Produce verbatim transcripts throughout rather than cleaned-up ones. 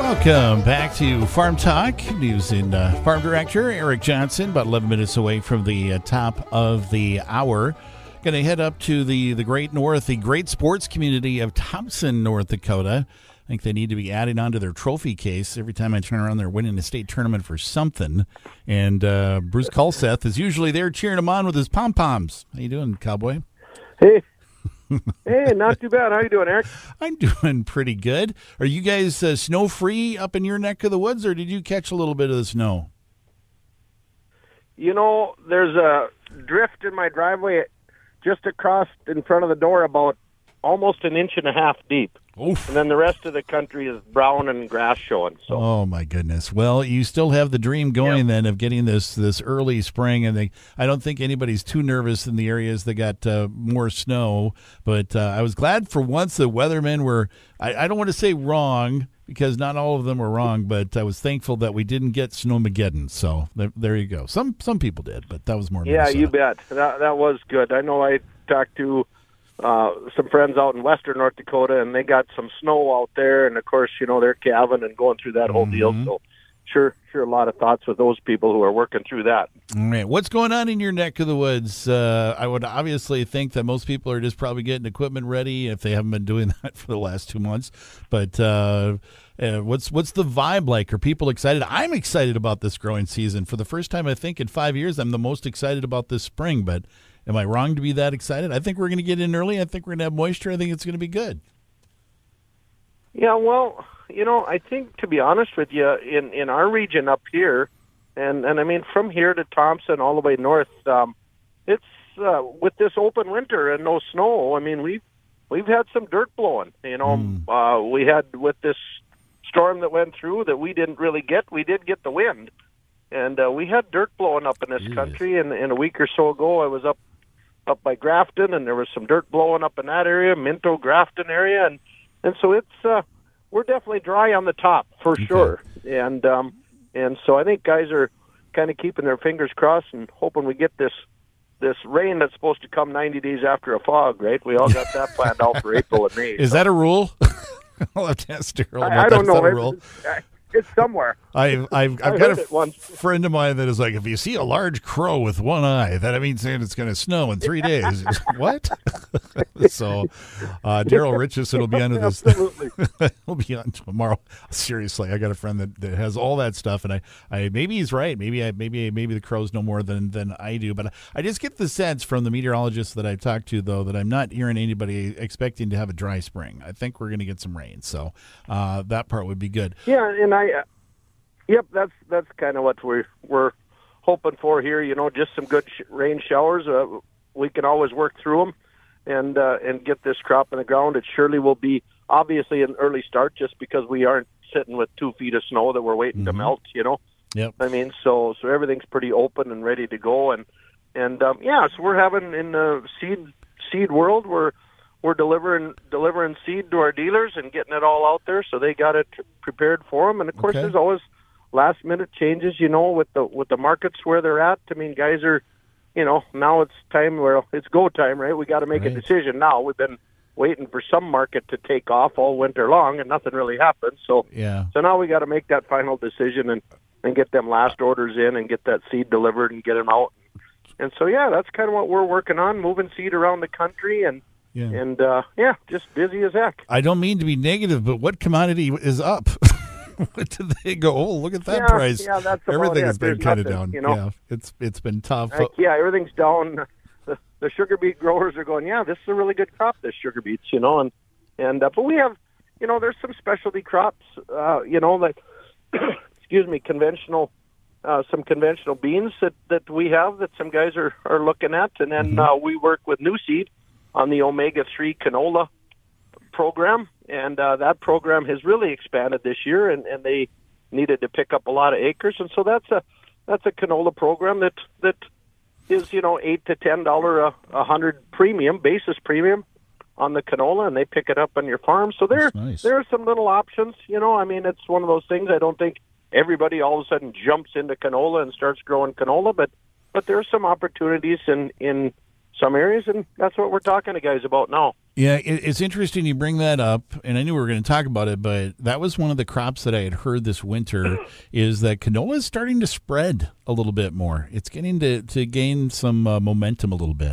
Welcome back to Farm Talk. News and uh, Farm Director Eric Johnson, about eleven minutes away from the uh, top of the hour. Going to head up to the, the great north, the great sports community of Thompson, North Dakota. I think they need to be adding on to their trophy case. Every time I turn around, they're winning a state tournament for something. And uh, Bruce Kulseth is usually there cheering them on with his pom-poms. How you doing, Cowboy? Hey. Hey, not too bad. How you doing, Eric? I'm doing pretty good. Are you guys uh, snow-free up in your neck of the woods, or did you catch a little bit of the snow? You know, there's a drift in my driveway just across in front of the door about almost an inch and a half deep. Oof. And then the rest of the country is brown and grass showing. So. Oh, my goodness. Well, you still have the dream going yep. then of getting this this early spring. And they, I don't think anybody's too nervous in the areas that got uh, more snow. But uh, I was glad for once the weathermen were, I, I don't want to say wrong, because not all of them were wrong, but I was thankful that we didn't get Snowmageddon. So there, there you go. Some some people did, but that was more Yeah, Minnesota. You bet. That, that was good. I know I talked to Uh, some friends out in western North Dakota, and they got some snow out there, and of course, you know, they're calving and going through that whole mm-hmm. deal. So, sure, sure, a lot of thoughts with those people who are working through that. All right, what's going on in your neck of the woods? Uh, I would obviously think that most people are just probably getting equipment ready if they haven't been doing that for the last two months. But uh, uh, what's what's the vibe like? Are people excited? I'm excited about this growing season. For the first time, I think in five years, I'm the most excited about this spring. But am I wrong to be that excited? I think we're going to get in early. I think we're going to have moisture. I think it's going to be good. Yeah, well, you know, I think, to be honest with you, in, in our region up here, and, and I mean from here to Thompson all the way north, um, it's uh, with this open winter and no snow, I mean, we've, we've had some dirt blowing. You know, mm. uh, we had with this storm that went through that we didn't really get, we did get the wind. And uh, we had dirt blowing up in this Jeez. country, and, and a week or so ago I was up up by Grafton, and there was some dirt blowing up in that area, Minto, Grafton area, and and so it's uh, we're definitely dry on the top for okay. sure, and um, and so I think guys are kind of keeping their fingers crossed and hoping we get this this rain that's supposed to come ninety days after a fog, right? We all got that planned out for April and May. Is so. that a rule? I'll have to ask Daryl about I, I don't that. know. Is that a rule? It's, it's somewhere. I've I've, I've got a f- friend of mine that is like, if you see a large crow with one eye, that means saying it's going to snow in three days. What? So, uh, Daryl Richardson will be on this. Absolutely. He'll be on tomorrow. Seriously, I got a friend that, that has all that stuff, and I, I maybe he's right. Maybe I maybe maybe the crows know more than than I do, but I just get the sense from the meteorologists that I've talked to, though, that I'm not hearing anybody expecting to have a dry spring. I think we're going to get some rain, so uh, that part would be good. Yeah, and I. Uh, Yep, that's that's kind of what we're we're hoping for here. You know, just some good sh- rain showers. Uh, we can always work through them and uh, and get this crop in the ground. It surely will be obviously an early start, just because we aren't sitting with two feet of snow that we're waiting mm-hmm. to melt. You know, yep. I mean, so so everything's pretty open and ready to go. And and um, yeah, so we're having in the seed seed world, we're we're delivering delivering seed to our dealers and getting it all out there, so they got it prepared for them. And of course, okay. there's always last minute changes, you know, with the with the markets where they're at. I mean, guys are, you know, now it's time where it's go time, right? We got to make right. a decision now. We've been waiting for some market to take off all winter long, and nothing really happened. So, yeah. So now we got to make that final decision and and get them last orders in and get that seed delivered and get them out. And so, yeah, that's kind of what we're working on, moving seed around the country and. Yeah. And, uh, yeah, just busy as heck. I don't mean to be negative, but what commodity is up? What did they go, oh, look at that yeah, price. Yeah, that's Everything it. has been There's kind of nothing, down. You know? Yeah, it's it's been tough. Like, yeah, everything's down. The, the sugar beet growers are going, yeah, this is a really good crop, this sugar beets, you know. And, and uh, but we have, you know, there's some specialty crops, uh, you know, like, excuse me, conventional, uh, some conventional beans that, that we have that some guys are, are looking at. And then mm-hmm. uh, we work with New Seed on the omega three canola program, and uh, that program has really expanded this year, and, and they needed to pick up a lot of acres, and so that's a that's a canola program that that is you know eight to ten dollar a, a hundred premium basis premium on the canola, and they pick it up on your farm. So there nice. there are some little options. You know, I mean, it's one of those things. I don't think everybody all of a sudden jumps into canola and starts growing canola, but but there are some opportunities in in some areas, and that's what we're talking to guys about now. Yeah, it, it's interesting you bring that up, and I knew we were going to talk about it, but that was one of the crops that I had heard this winter is that canola is starting to spread a little bit more. It's getting to, to gain some uh, momentum a little bit.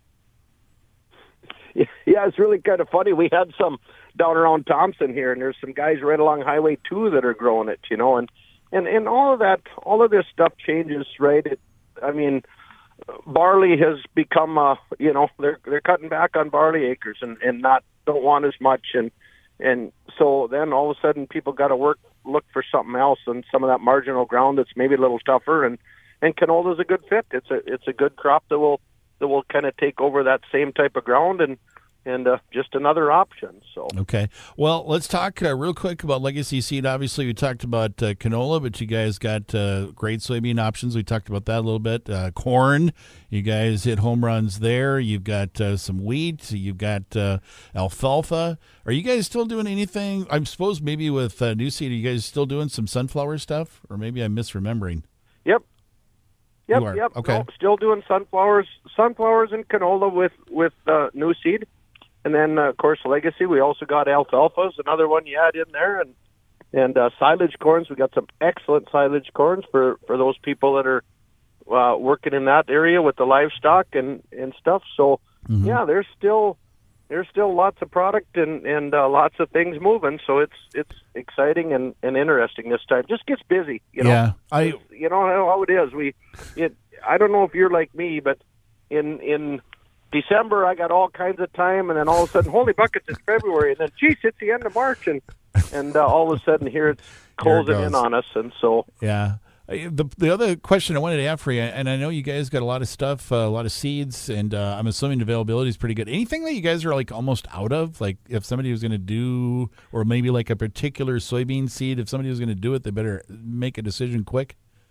Yeah, it's really kind of funny. We had some down around Thompson here, and there's some guys right along Highway two that are growing it, you know, and, and, and all of that, all of this stuff changes, right? It, I mean, barley has become, uh, you know, they're they're cutting back on barley acres and, and not don't want as much, and and so then all of a sudden people got to work look for something else, and some of that marginal ground that's maybe a little tougher, and and canola is a good fit. It's a it's a good crop that will that will kind of take over that same type of ground, and and uh, just another option. So okay, well, let's talk uh, real quick about Legacy Seed. Obviously, we talked about uh, canola, but you guys got uh, great soybean options. We talked about that a little bit. Uh, corn, you guys hit home runs there. You've got uh, some wheat. You've got uh, alfalfa. Are you guys still doing anything? I suppose maybe with uh, New Seed, are you guys still doing some sunflower stuff, or maybe I'm misremembering? Yep. Yep. Yep. Okay. No, still doing sunflowers, sunflowers and canola with with uh, New Seed. And then, uh, of course, Legacy, we also got alfalfa's, another one you add in there, and and uh, silage corns. We got some excellent silage corns for, for those people that are uh, working in that area with the livestock and, and stuff. So, mm-hmm. yeah, there's still there's still lots of product and, and uh, lots of things moving. So it's it's exciting and, and interesting this time. Just gets busy, you know. Yeah, I you know how it is. We it I don't know if you're like me, but in in December, I got all kinds of time, and then all of a sudden, holy buckets, it's February, and then, geez, it's the end of March, and and uh, all of a sudden, here it's closing in on us, and so. Yeah. The the other question I wanted to ask for you, and I know you guys got a lot of stuff, uh, a lot of seeds, and uh, I'm assuming availability is pretty good. Anything that you guys are like almost out of? Like if somebody was going to do, or maybe like a particular soybean seed, if somebody was going to do it, they better make a decision quick?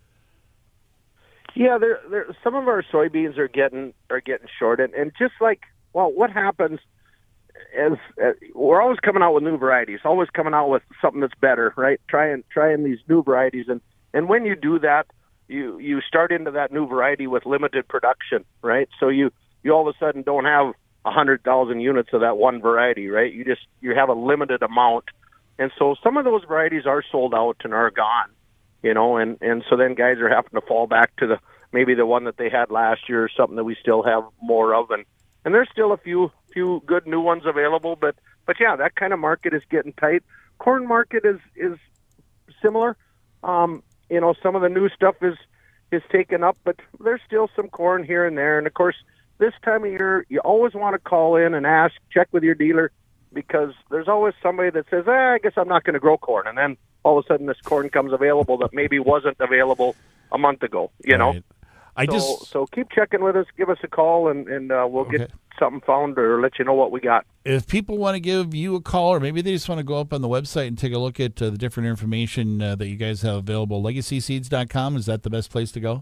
Yeah, there, there. Some of our soybeans are getting are getting short, and, and just like, well, what happens as, as we're always coming out with new varieties, always coming out with something that's better, right? Trying trying these new varieties, and, and when you do that, you you start into that new variety with limited production, right? So you you all of a sudden don't have a hundred thousand units of that one variety, right? You just you have a limited amount, and so some of those varieties are sold out and are gone. You know, and, and so then guys are having to fall back to the maybe the one that they had last year or something that we still have more of, and, and there's still a few few good new ones available, but but yeah, that kind of market is getting tight. Corn market is is similar. Um, you know, some of the new stuff is is taken up, but there's still some corn here and there. And of course, this time of year, you always want to call in and ask, check with your dealer, because there's always somebody that says, eh, I guess I'm not going to grow corn, and then all of a sudden this corn comes available that maybe wasn't available a month ago, you know? Right. I so, just so keep checking with us, give us a call, and, and uh, we'll okay. get something found or let you know what we got. If people want to give you a call, or maybe they just want to go up on the website and take a look at uh, the different information uh, that you guys have available, legacy seeds dot com, is that the best place to go?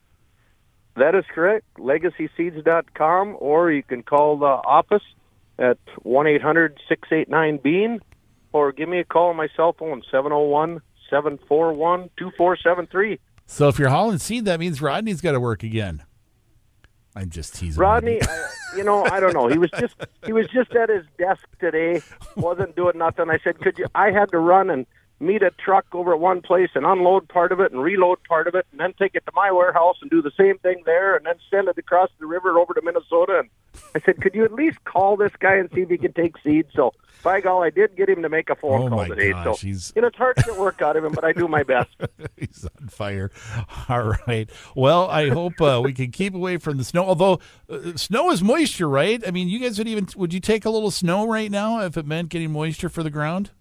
That is correct, legacy seeds dot com, or you can call the office at one eight hundred six eight nine bean, or give me a call on my cell phone, seven oh one, seven four one, two four seven three. So if you're hauling seed, that means Rodney's got to work again. I'm just teasing. Rodney, Rodney. I, you know, I don't know. He was just he was just at his desk today, wasn't doing nothing. I said, could you? I had to run and meet a truck over at one place and unload part of it and reload part of it, and then take it to my warehouse and do the same thing there, and then send it across the river over to Minnesota. And I said, could you at least call this guy and see if he can take seed? So, by God, I did get him to make a phone oh call my today. Gosh, so, he's... you know, it's hard to get work out of him, but I do my best. He's on fire. All right. Well, I hope uh, we can keep away from the snow. Although uh, snow is moisture, right? I mean, you guys would even would you take a little snow right now if it meant getting moisture for the ground?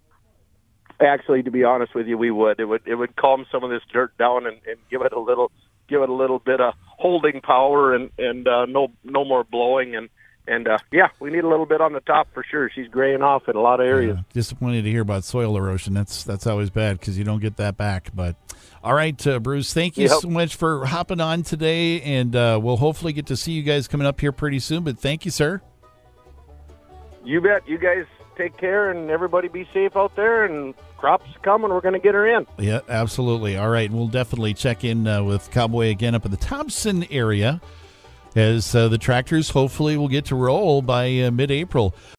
Actually, to be honest with you, we would. It would it would calm some of this dirt down and, and give it a little give it a little bit of holding power and and uh, no no more blowing and and uh, yeah, we need a little bit on the top for sure. She's graying off in a lot of areas. Yeah, disappointed to hear about soil erosion. That's that's always bad because you don't get that back. But all right, uh, Bruce, thank you yep. so much for hopping on today, and uh, we'll hopefully get to see you guys coming up here pretty soon. But thank you, sir. You bet. You guys take care, and everybody be safe out there, and crops coming. We're going to get her in. Yeah, absolutely. All right. We'll definitely check in uh, with Cowboy again up in the Thompson area as uh, the tractors hopefully will get to roll by uh, mid-April.